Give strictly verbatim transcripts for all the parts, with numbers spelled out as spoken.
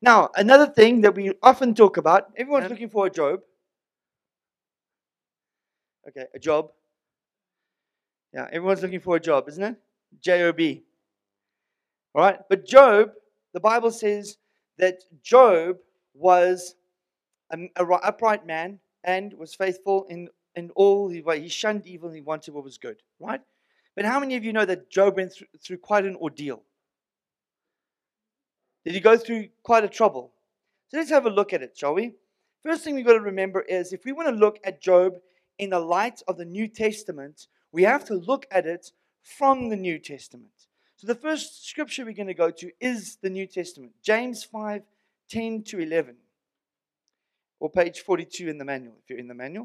Now, another thing that we often talk about, everyone's Um, looking for a job. Okay, a job. Yeah, everyone's looking for a job, isn't it? J O B. All right, but Job, the Bible says that Job was an upright man and was faithful in, in all the way. He shunned evil and he wanted what was good, right? But how many of you know that Job went through, through quite an ordeal? Did he go through quite a trouble? So let's have a look at it, shall we? First thing we've got to remember is if we want to look at Job in the light of the New Testament, we have to look at it from the New Testament. So the first scripture we're going to go to is the New Testament, James five, ten to eleven, or page forty-two in the manual, if you're in the manual.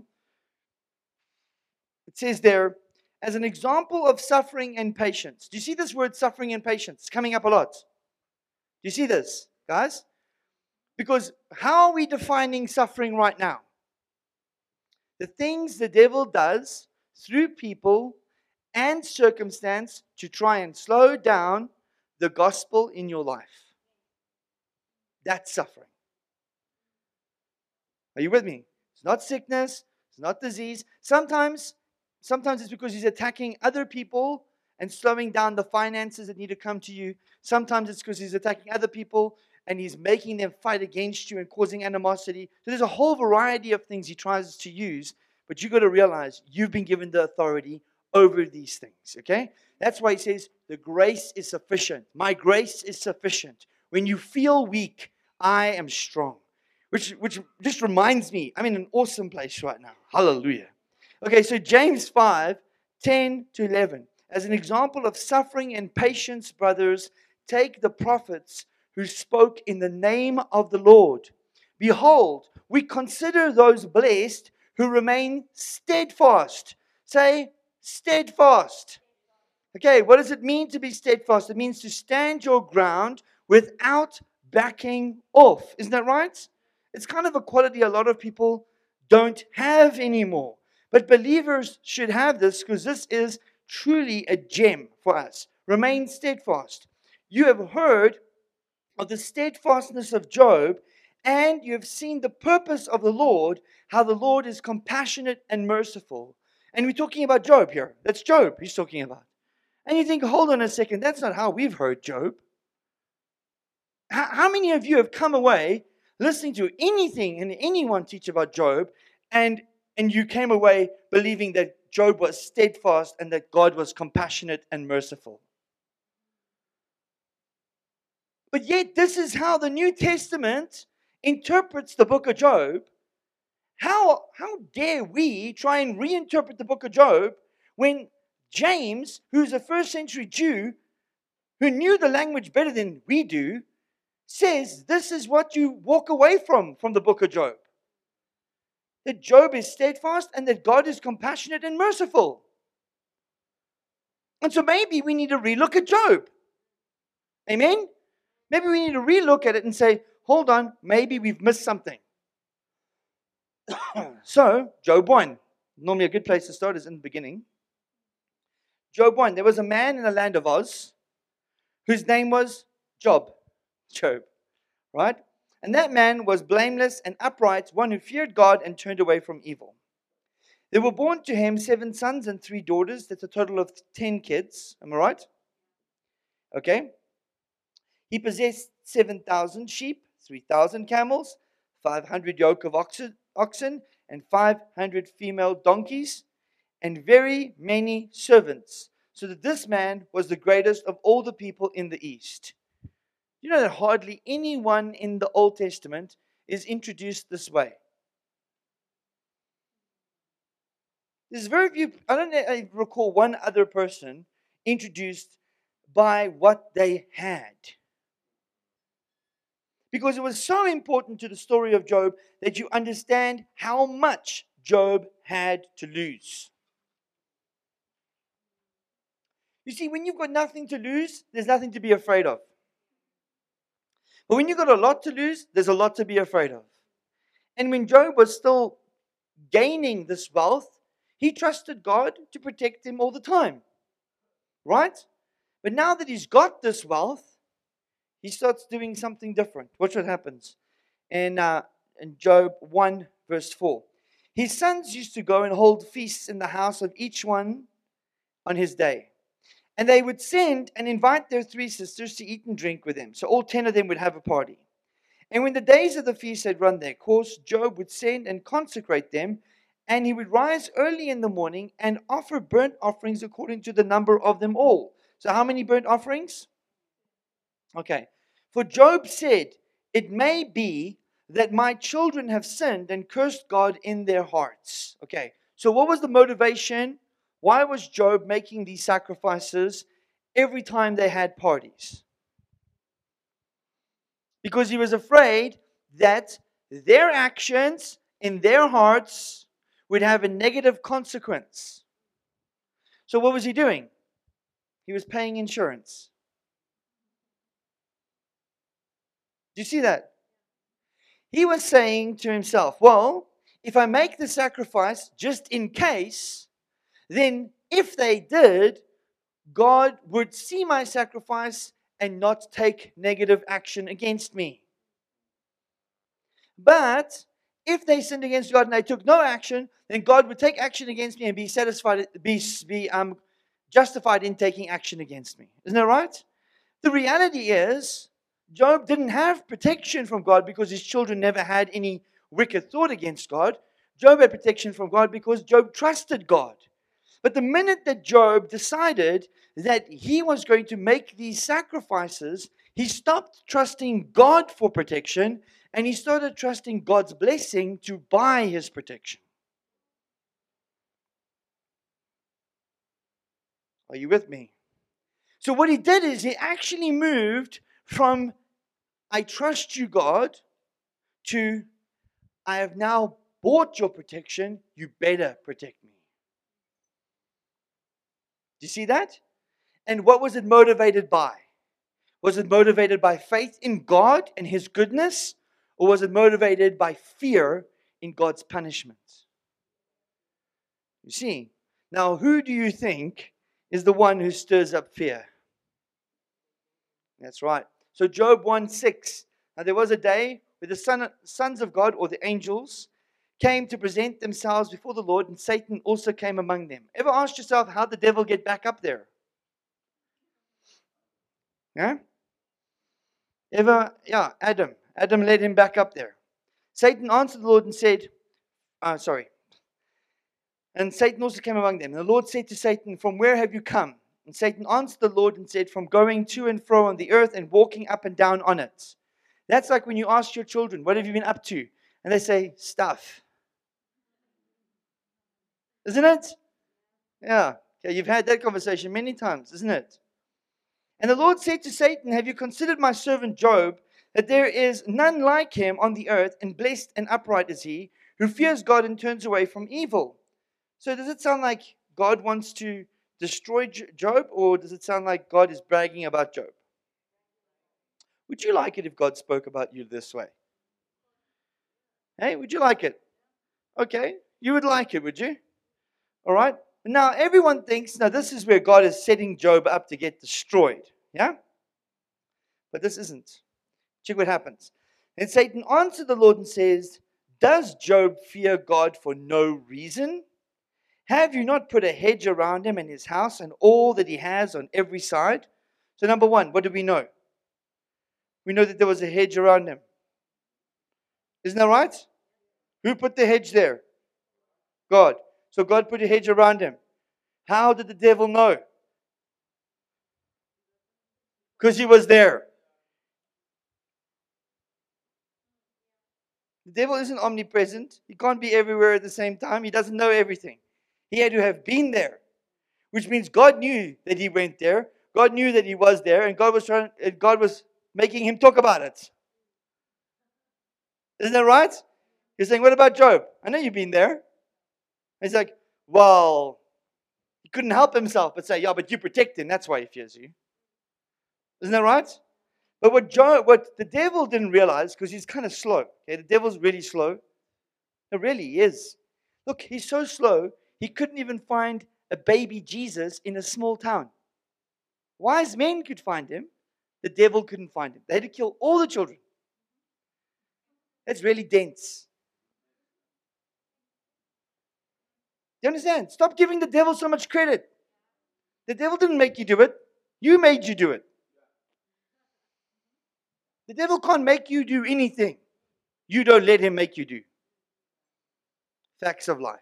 It says there, as an example of suffering and patience. Do you see this word suffering and patience? It's coming up a lot. Do you see this, guys? Because how are we defining suffering right now? The things the devil does through people and circumstance to try and slow down the gospel in your life. That's suffering. Are you with me? It's not sickness, it's not disease. Sometimes, sometimes it's because he's attacking other people and slowing down the finances that need to come to you. Sometimes it's because he's attacking other people and he's making them fight against you and causing animosity. So there's a whole variety of things he tries to use, but you've got to realize you've been given the authority over these things, okay? That's why he says, the grace is sufficient. My grace is sufficient. When you feel weak, I am strong. Which, which just reminds me, I'm in an awesome place right now. Hallelujah. Okay, so James five, ten to eleven. As an example of suffering and patience, brothers, take the prophets who spoke in the name of the Lord. Behold, we consider those blessed who remain steadfast. Say, steadfast. Okay, what does it mean to be steadfast? It means to stand your ground without backing off. Isn't that right? It's kind of a quality a lot of people don't have anymore. But believers should have this because this is truly a gem for us. Remain steadfast. You have heard of the steadfastness of Job, and you have seen the purpose of the Lord, how the Lord is compassionate and merciful. And we're talking about Job here. That's Job he's talking about. And you think, hold on a second, that's not how we've heard Job. How, how many of you have come away listening to anything and anyone teach about Job, and, and you came away believing that Job was steadfast and that God was compassionate and merciful? But yet, this is how the New Testament interprets the book of Job. How, how dare we try and reinterpret the book of Job when James, who's a first century Jew, who knew the language better than we do, says this is what you walk away from from the book of Job. That Job is steadfast and that God is compassionate and merciful. And so maybe we need to relook at Job. Amen? Maybe we need to relook at it and say, hold on, maybe we've missed something. So, Job one. Normally a good place to start is in the beginning. Job one. There was a man in the land of Oz whose name was Job. Job. Right? And that man was blameless and upright, one who feared God and turned away from evil. There were born to him seven sons and three daughters. That's a total of ten kids. Am I right? Okay. He possessed seven thousand sheep, three thousand camels, five hundred yoke of oxen, and five hundred female donkeys, and very many servants, so that this man was the greatest of all the people in the East. You know that hardly anyone in the Old Testament is introduced this way. There's very few, I don't I recall one other person introduced by what they had. Because it was so important to the story of Job that you understand how much Job had to lose. You see, when you've got nothing to lose, there's nothing to be afraid of. But when you've got a lot to lose, there's a lot to be afraid of. And when Job was still gaining this wealth, he trusted God to protect him all the time. Right? But now that he's got this wealth, he starts doing something different. Watch what happens in, uh, in Job one, verse four. His sons used to go and hold feasts in the house of each one on his day. And they would send and invite their three sisters to eat and drink with them. So all ten of them would have a party. And when the days of the feast had run their course, Job would send and consecrate them, and he would rise early in the morning and offer burnt offerings according to the number of them all. So how many burnt offerings? Okay. For Job said, it may be that my children have sinned and cursed God in their hearts. Okay. So what was the motivation? Why was Job making these sacrifices every time they had parties? Because he was afraid that their actions in their hearts would have a negative consequence. So what was he doing? He was paying insurance. Do you see that? He was saying to himself, well, if I make the sacrifice just in case, then if they did, God would see my sacrifice and not take negative action against me. But if they sinned against God and they took no action, then God would take action against me and be satisfied, be, be um, justified in taking action against me. Isn't that right? The reality is, Job didn't have protection from God because his children never had any wicked thought against God. Job had protection from God because Job trusted God. But the minute that Job decided that he was going to make these sacrifices, he stopped trusting God for protection and he started trusting God's blessing to buy his protection. Are you with me? So what he did is he actually moved from I trust you, God, to I have now bought your protection, you better protect me. Do you see that? And what was it motivated by? Was it motivated by faith in God and His goodness? Or was it motivated by fear in God's punishment? You see, now who do you think is the one who stirs up fear? That's right. So Job one six. Now there was a day where the son, sons of God, or the angels, came to present themselves before the Lord, and Satan also came among them. Ever asked yourself how the devil get back up there? Yeah? Ever, yeah, Adam. Adam led him back up there. Satan answered the Lord and said, uh, sorry. And Satan also came among them. And the Lord said to Satan, from where have you come? And Satan answered the Lord and said, from going to and fro on the earth and walking up and down on it. That's like when you ask your children, what have you been up to? And they say, stuff. Isn't it? Yeah. Okay, you've had that conversation many times, isn't it? And the Lord said to Satan, have you considered my servant Job, that there is none like him on the earth, and blessed and upright is he, who fears God and turns away from evil? So does it sound like God wants to destroy Job, or does it sound like God is bragging about Job? Would you like it if God spoke about you this way? Hey, would you like it? Okay, you would like it, would you? All right. Now, everyone thinks, now this is where God is setting Job up to get destroyed. Yeah? But this isn't. Check what happens. And Satan answered the Lord and says, does Job fear God for no reason? Have you not put a hedge around him and his house and all that he has on every side? So number one, what do we know? We know that there was a hedge around him. Isn't that right? Who put the hedge there? God. So God put a hedge around him. How did the devil know? Because he was there. The devil isn't omnipresent. He can't be everywhere at the same time. He doesn't know everything. He had to have been there. Which means God knew that he went there. God knew that he was there. And God was trying, and God was making him talk about it. Isn't that right? You're saying, what about Job? I know you've been there. And he's like, well, he couldn't help himself but say, yeah, but you protect him. That's why he fears you. Isn't that right? But what Job, what the devil didn't realize, because he's kind of slow. Okay, the devil's really slow. No, really, he is. Look, he's so slow, he couldn't even find a baby Jesus in a small town. Wise men could find him, The devil couldn't find him. They had to kill all the children. That's really dense. Do you understand? Stop giving the devil so much credit. The devil didn't make you do it. You made you do it. The devil can't make you do anything. You don't let him make you do. Facts of life.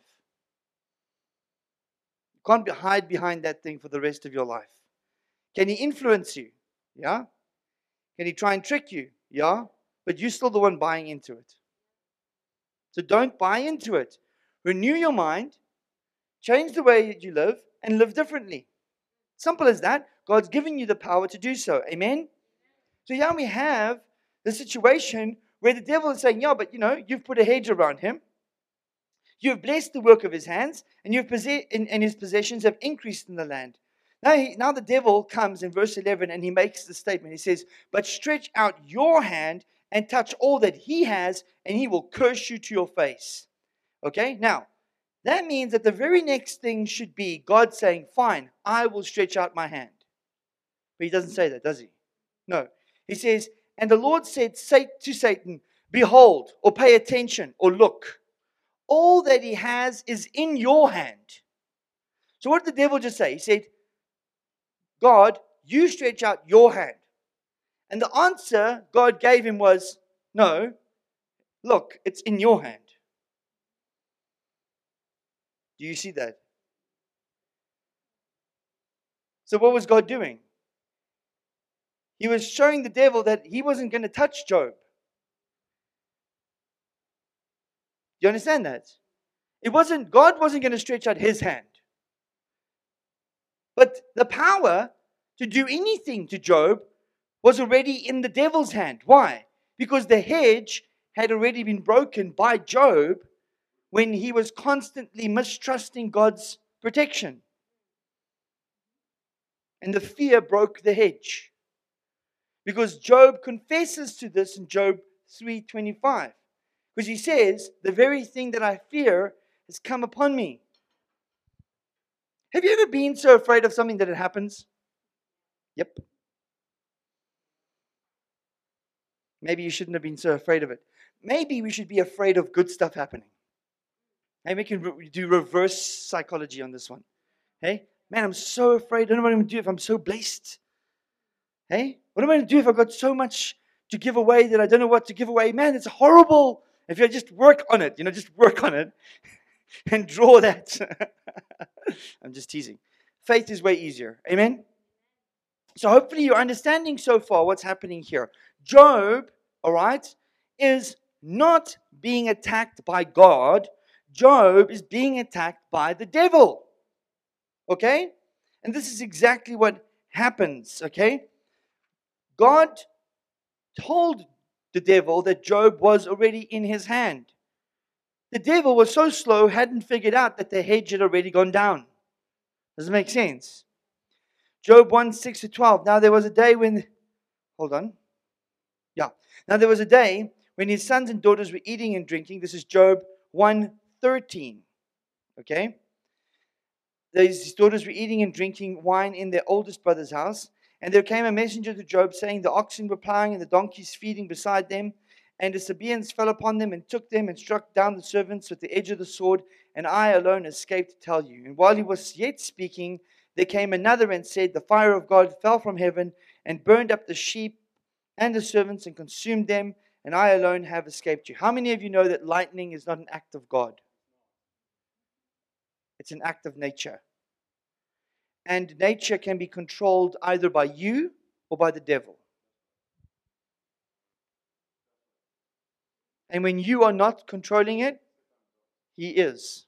You can't hide behind that thing for the rest of your life. Can he influence you? Yeah. Can he try and trick you? Yeah. But you're still the one buying into it. So don't buy into it. Renew your mind. Change the way that you live and live differently. Simple as that. God's giving you the power to do so. Amen? So here we have the situation where the devil is saying, yeah, but you know, you've put a hedge around him. You've blessed the work of his hands, and, you've possess- and, and his possessions have increased in the land. Now, he, now the devil comes in verse eleven and he makes the statement. He says, but stretch out your hand and touch all that he has, and he will curse you to your face. Okay? Now, that means that the very next thing should be God saying, fine, I will stretch out my hand. But he doesn't say that, does he? No. He says, and the Lord said to Satan, behold, or pay attention, or look. All that he has is in your hand. So what did the devil just say? He said, God, you stretch out your hand. And the answer God gave him was, no, look, it's in your hand. Do you see that? So what was God doing? He was showing the devil that he wasn't going to touch Job. Do you understand that? It wasn't, God wasn't going to stretch out his hand. But the power to do anything to Job was already in the devil's hand. Why? Because the hedge had already been broken by Job when he was constantly mistrusting God's protection. And the fear broke the hedge. Because Job confesses to this in Job three twenty-five. Because he says, the very thing that I fear has come upon me. Have you ever been so afraid of something that it happens? Yep. Maybe you shouldn't have been so afraid of it. Maybe we should be afraid of good stuff happening. Hey, we can re- do reverse psychology on this one. Hey, man, I'm so afraid. I don't know what I'm going to do if I'm so blessed. Hey, what am I going to do if I've got so much to give away that I don't know what to give away? Man, it's horrible. If you just work on it, you know, just work on it and draw that. I'm just teasing. Faith is way easier. Amen? So hopefully you're understanding so far what's happening here. Job, all right, is not being attacked by God. Job is being attacked by the devil. Okay? And this is exactly what happens. Okay? God told the devil that Job was already in his hand. The devil was so slow, hadn't figured out that the hedge had already gone down. Does it make sense? Job one, six to twelve. Now there was a day when, hold on. Yeah. Now there was a day when his sons and daughters were eating and drinking. This is Job one, thirteen. Okay? His daughters were eating and drinking wine in their oldest brother's house. And there came a messenger to Job, saying, the oxen were plowing and the donkeys feeding beside them. And the Sabaeans fell upon them and took them and struck down the servants with the edge of the sword. And I alone escaped to tell you. And while he was yet speaking, there came another and said, the fire of God fell from heaven and burned up the sheep and the servants and consumed them. And I alone have escaped you. How many of you know that lightning is not an act of God? It's an act of nature. And nature can be controlled either by you or by the devil. And when you are not controlling it, he is.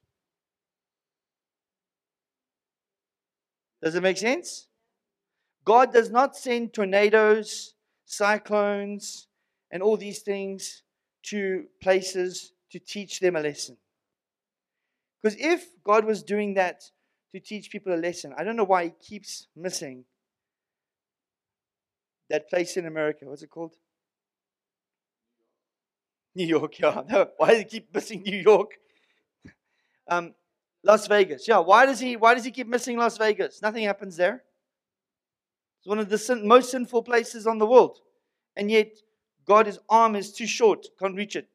Does it make sense? God does not send tornadoes, cyclones, and all these things to places to teach them a lesson. Because if God was doing that to teach people a lesson, I don't know why he keeps missing that place in America. What's it called? New York, yeah. No, why does he keep missing New York? Um, Las Vegas. Yeah, why does he why does he keep missing Las Vegas? Nothing happens there. It's one of the sin, most sinful places on the world. And yet, God's arm is too short, can't reach it.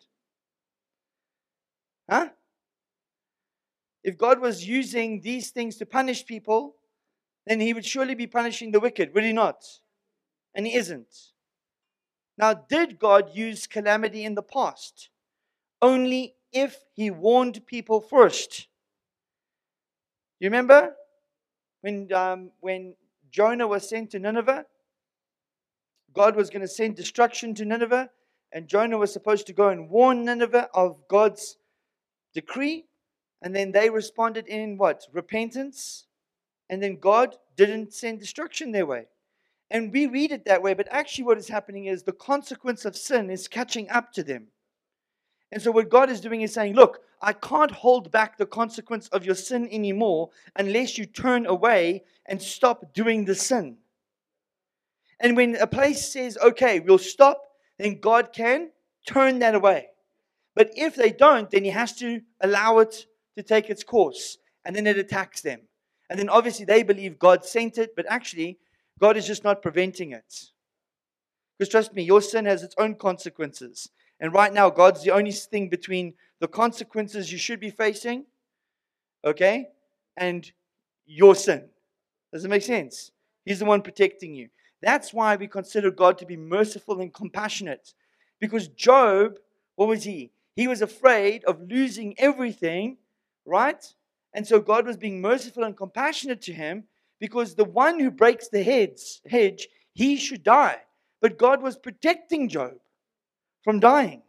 Huh? If God was using these things to punish people, then He would surely be punishing the wicked, would He not? And He isn't. Now, did God use calamity in the past? Only if He warned people first. You remember when, um, when Jonah was sent to Nineveh? God was going to send destruction to Nineveh, and Jonah was supposed to go and warn Nineveh of God's decree, and then they responded in what? Repentance, and then God didn't send destruction their way. And we read it that way, but actually what is happening is the consequence of sin is catching up to them. And so what God is doing is saying, look, I can't hold back the consequence of your sin anymore unless you turn away and stop doing the sin. And when a place says, okay, we'll stop, then God can turn that away. But if they don't, then He has to allow it to take its course. And then it attacks them. And then obviously they believe God sent it, but actually God is just not preventing it. Because trust me, your sin has its own consequences. And right now, God's the only thing between the consequences you should be facing, okay, and your sin. Does it make sense? He's the one protecting you. That's why we consider God to be merciful and compassionate. Because Job, what was he? He was afraid of losing everything, right? And so God was being merciful and compassionate to him because the one who breaks the heads, hedge, he should die. But God was protecting Job from dying.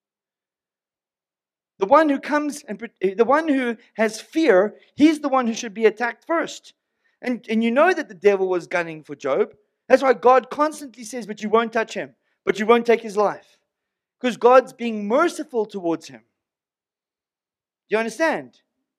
The one who comes and the one who has fear, he's the one who should be attacked first. And, and you know that the devil was gunning for Job. That's why God constantly says, but you won't touch him, but you won't take his life. Because God's being merciful towards him. Do you understand?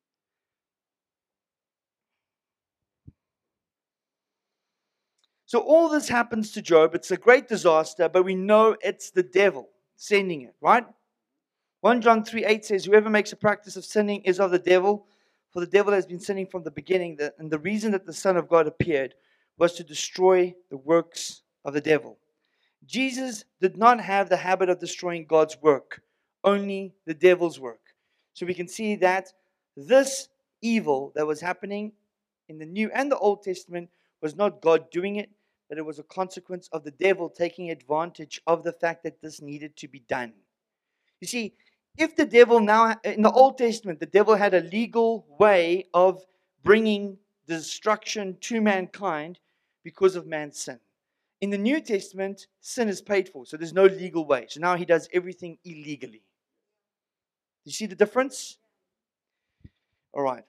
So all this happens to Job. It's a great disaster, but we know it's the devil sending it, right? First John three eight says, whoever makes a practice of sinning is of the devil, for the devil has been sinning from the beginning. And the reason that the Son of God appeared was to destroy the works of the devil. Jesus did not have the habit of destroying God's work, only the devil's work. So we can see that this evil that was happening in the New and the Old Testament was not God doing it, but it was a consequence of the devil taking advantage of the fact that this needed to be done. You see, if the devil now, in the Old Testament, the devil had a legal way of bringing destruction to mankind because of man's sin. In the New Testament, sin is paid for, so there's no legal way. So now he does everything illegally. You see the difference? All right.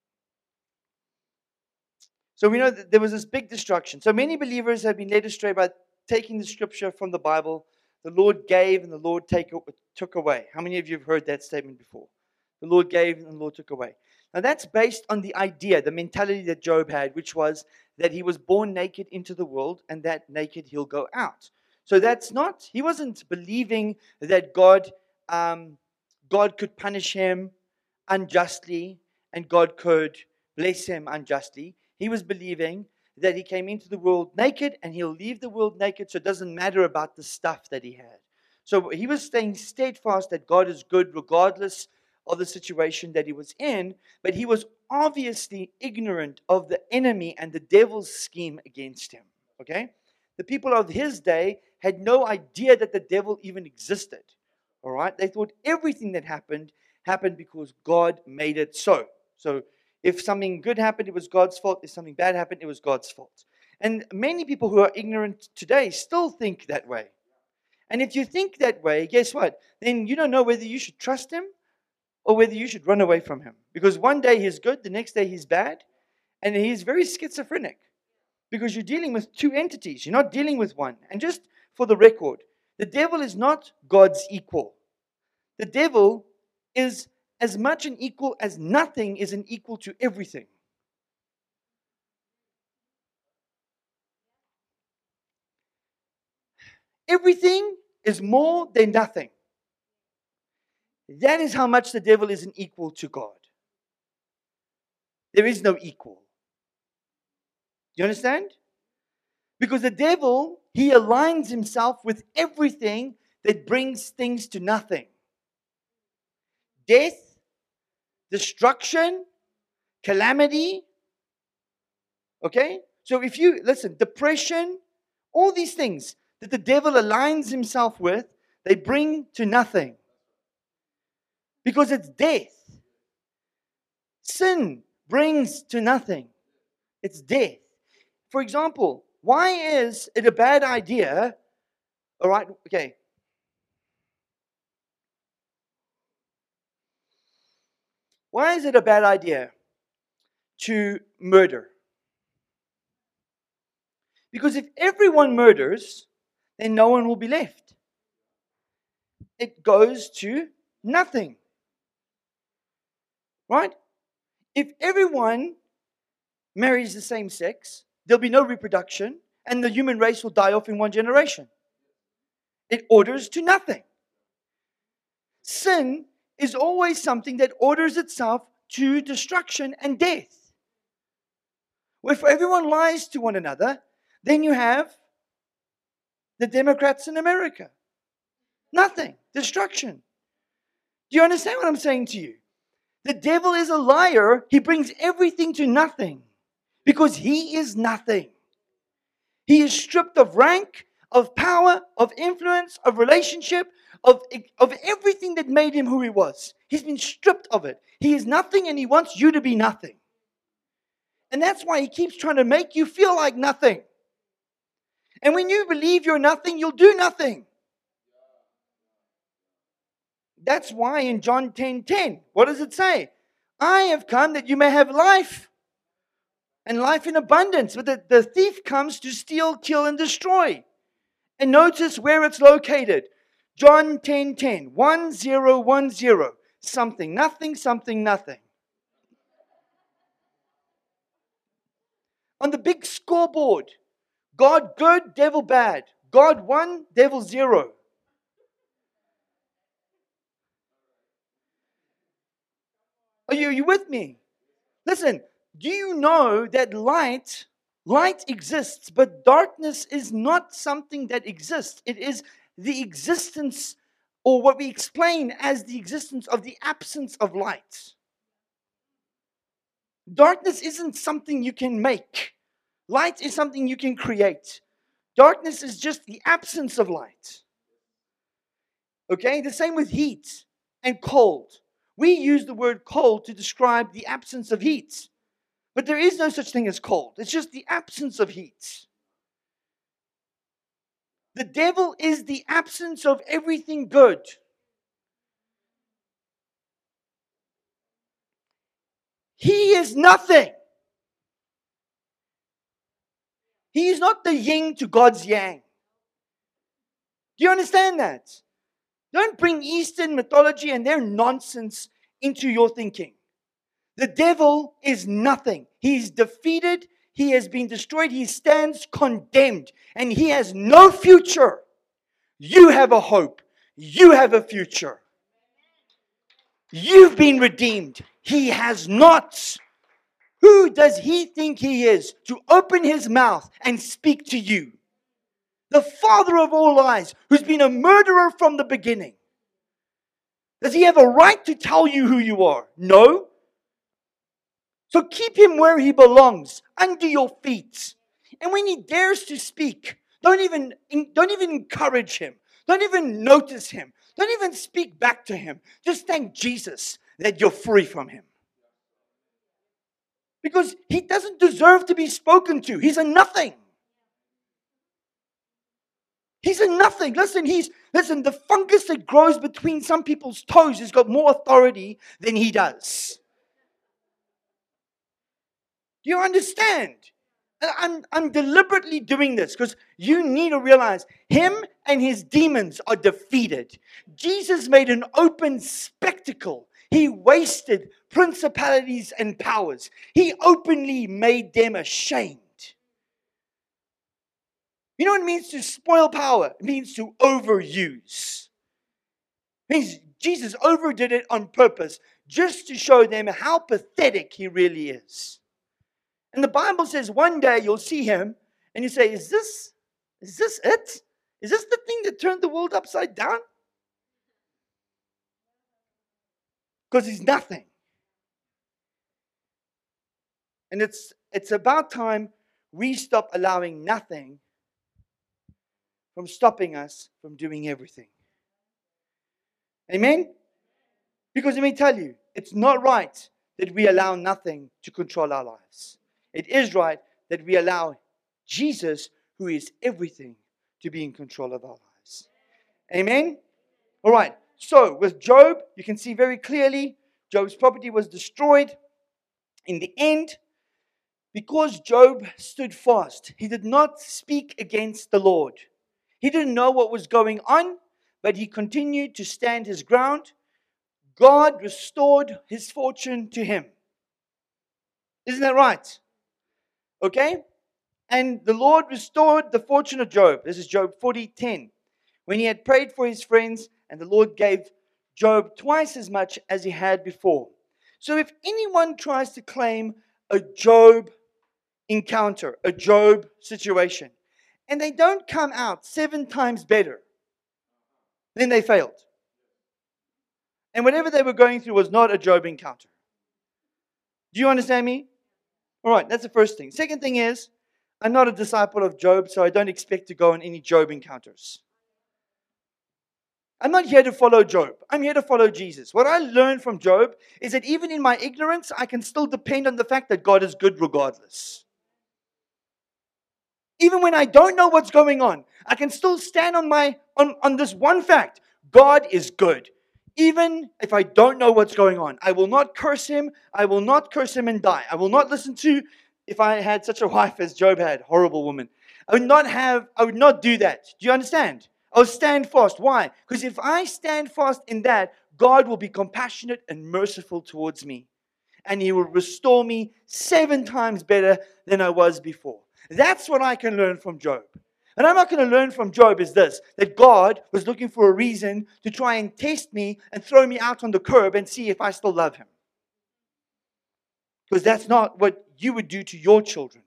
So we know that there was this big destruction. So many believers have been led astray by taking the scripture from the Bible. The Lord gave and the Lord take, took away. How many of you have heard that statement before? The Lord gave and the Lord took away. Now that's based on the idea, the mentality that Job had, which was that he was born naked into the world and that naked he'll go out. So that's not, he wasn't believing that God, um, God could punish him unjustly and God could bless him unjustly. He was believing that he came into the world naked and he'll leave the world naked, so it doesn't matter about the stuff that he had. So he was staying steadfast that God is good regardless of the situation that he was in, but he was obviously ignorant of the enemy and the devil's scheme against him. Okay? The people of his day had no idea that the devil even existed. All right? They thought everything that happened happened because God made it so. So if something good happened, it was God's fault. If something bad happened, it was God's fault. And many people who are ignorant today still think that way. And if you think that way, guess what? Then you don't know whether you should trust him or whether you should run away from him. Because one day he's good, the next day he's bad. And he's very schizophrenic. Because you're dealing with two entities. You're not dealing with one. And just for the record, the devil is not God's equal. The devil is as much an equal as nothing is an equal to everything. Everything is more than nothing. That is how much the devil is an equal to God. There is no equal. Do you understand? Because the devil, he aligns himself with everything that brings things to nothing. Death, destruction, calamity. Okay? So if you, listen, depression, all these things that the devil aligns himself with, they bring to nothing. Because it's death. Sin brings to nothing. It's death. For example, why is it a bad idea? All right, okay. Why is it a bad idea to murder? Because if everyone murders, then no one will be left. It goes to nothing. Right? If everyone marries the same sex, there'll be no reproduction, and the human race will die off in one generation. It orders to nothing. Sin is always something that orders itself to destruction and death. If everyone lies to one another, then you have the Democrats in America. Nothing. Destruction. Do you understand what I'm saying to you? The devil is a liar. He brings everything to nothing because he is nothing. He is stripped of rank, of power, of influence, of relationship, of, of everything that made him who he was. He's been stripped of it. He is nothing and he wants you to be nothing. And that's why he keeps trying to make you feel like nothing. And when you believe you're nothing, you'll do nothing. That's why in John ten ten, what does it say? I have come that you may have life, and life in abundance. But the, the thief comes to steal, kill, and destroy. And notice where it's located. John ten ten, one zero one zero, something, nothing, something, nothing. On the big scoreboard, God good, devil bad. God one, devil zero. Are you, are you with me? Listen, do you know that light, light exists, but darkness is not something that exists. It is the existence, or what we explain as the existence of the absence of light. Darkness isn't something you can make. Light is something you can create. Darkness is just the absence of light. Okay, the same with heat and cold. We use the word cold to describe the absence of heat. But there is no such thing as cold. It's just the absence of heat. The devil is the absence of everything good. He is nothing. He is not the yin to God's yang. Do you understand that? Don't bring Eastern mythology and their nonsense into your thinking. The devil is nothing. He is defeated. He has been destroyed. He stands condemned. And he has no future. You have a hope. You have a future. You've been redeemed. He has not. Who does he think he is to open his mouth and speak to you? The father of all lies, who's been a murderer from the beginning. Does he have a right to tell you who you are? No. So keep him where he belongs, under your feet. And when he dares to speak, don't even, don't even encourage him. Don't even notice him. Don't even speak back to him. Just thank Jesus that you're free from him. Because he doesn't deserve to be spoken to. He's a nothing. He's a nothing. Listen, he's listen, the fungus that grows between some people's toes has got more authority than he does. Do you understand? I'm, I'm deliberately doing this because you need to realize him and his demons are defeated. Jesus made an open spectacle. He wasted principalities and powers. He openly made them ashamed. You know what it means to spoil power? It means to overuse. It means Jesus overdid it on purpose just to show them how pathetic he really is. And the Bible says one day you'll see him And you say, is this, is this it? Is this the thing that turned the world upside down? Because he's nothing. And it's it's about time we stop allowing nothing from stopping us from doing everything. Amen? Because let me tell you, it's not right that we allow nothing to control our lives. It is right that we allow Jesus, who is everything, to be in control of our lives. Amen? All right. So with Job, you can see very clearly, Job's property was destroyed. In the end, because Job stood fast, he did not speak against the Lord. He didn't know what was going on, but he continued to stand his ground. God restored his fortune to him. Isn't that right? Okay? And the Lord restored the fortune of Job. This is Job forty ten. When he had prayed for his friends, and the Lord gave Job twice as much as he had before. So if anyone tries to claim a Job encounter, a Job situation, and they don't come out seven times better, then they failed. And whatever they were going through was not a Job encounter. Do you understand me? All right, that's the first thing. Second thing is, I'm not a disciple of Job, so I don't expect to go on any Job encounters. I'm not here to follow Job. I'm here to follow Jesus. What I learned from Job is that even in my ignorance, I can still depend on the fact that God is good regardless. Even when I don't know what's going on, I can still stand on my on, on this one fact. God is good. Even if I don't know what's going on, I will not curse him. I will not curse him and die. I will not listen to, if I had such a wife as Job had, horrible woman. I would not have, I would not do that. Do you understand? I'll stand fast. Why? Because if I stand fast in that, God will be compassionate and merciful towards me. And he will restore me seven times better than I was before. That's what I can learn from Job. And I'm not going to learn from Job is this, that God was looking for a reason to try and test me and throw me out on the curb and see if I still love him. Because that's not what you would do to your children.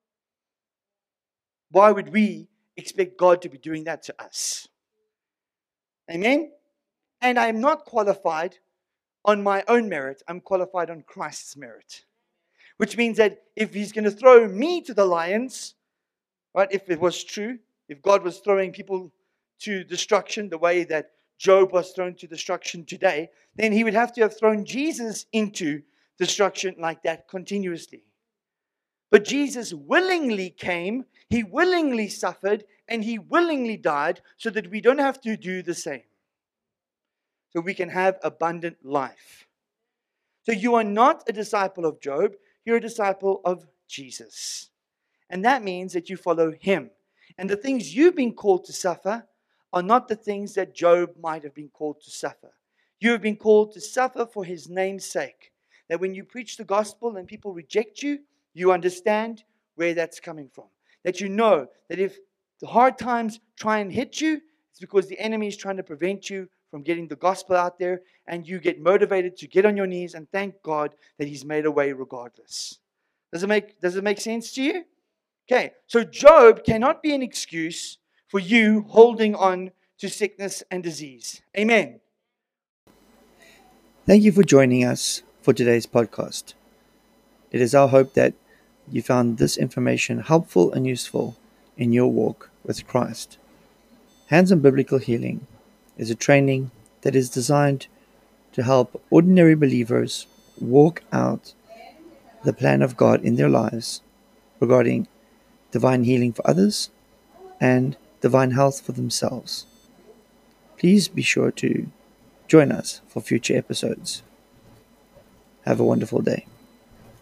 Why would we expect God to be doing that to us? Amen? And I'm not qualified on my own merit. I'm qualified on Christ's merit. Which means that if he's going to throw me to the lions, right, if it was true, if God was throwing people to destruction the way that Job was thrown to destruction today, then he would have to have thrown Jesus into destruction like that continuously. But Jesus willingly came, he willingly suffered, and he willingly died so that we don't have to do the same. So we can have abundant life. So you are not a disciple of Job, you're a disciple of Jesus. And that means that you follow him. And the things you've been called to suffer are not the things that Job might have been called to suffer. You have been called to suffer for his name's sake. That when you preach the gospel and people reject you, you understand where that's coming from. That you know that if the hard times try and hit you, it's because the enemy is trying to prevent you from getting the gospel out there, and you get motivated to get on your knees and thank God that he's made a way regardless. Does it make, does it make sense to you? Okay, so Job cannot be an excuse for you holding on to sickness and disease. Amen. Thank you for joining us for today's podcast. It is our hope that you found this information helpful and useful in your walk with Christ. Hands on Biblical Healing is a training that is designed to help ordinary believers walk out the plan of God in their lives regarding divine healing for others and divine health for themselves. Please be sure to join us for future episodes. Have a wonderful day.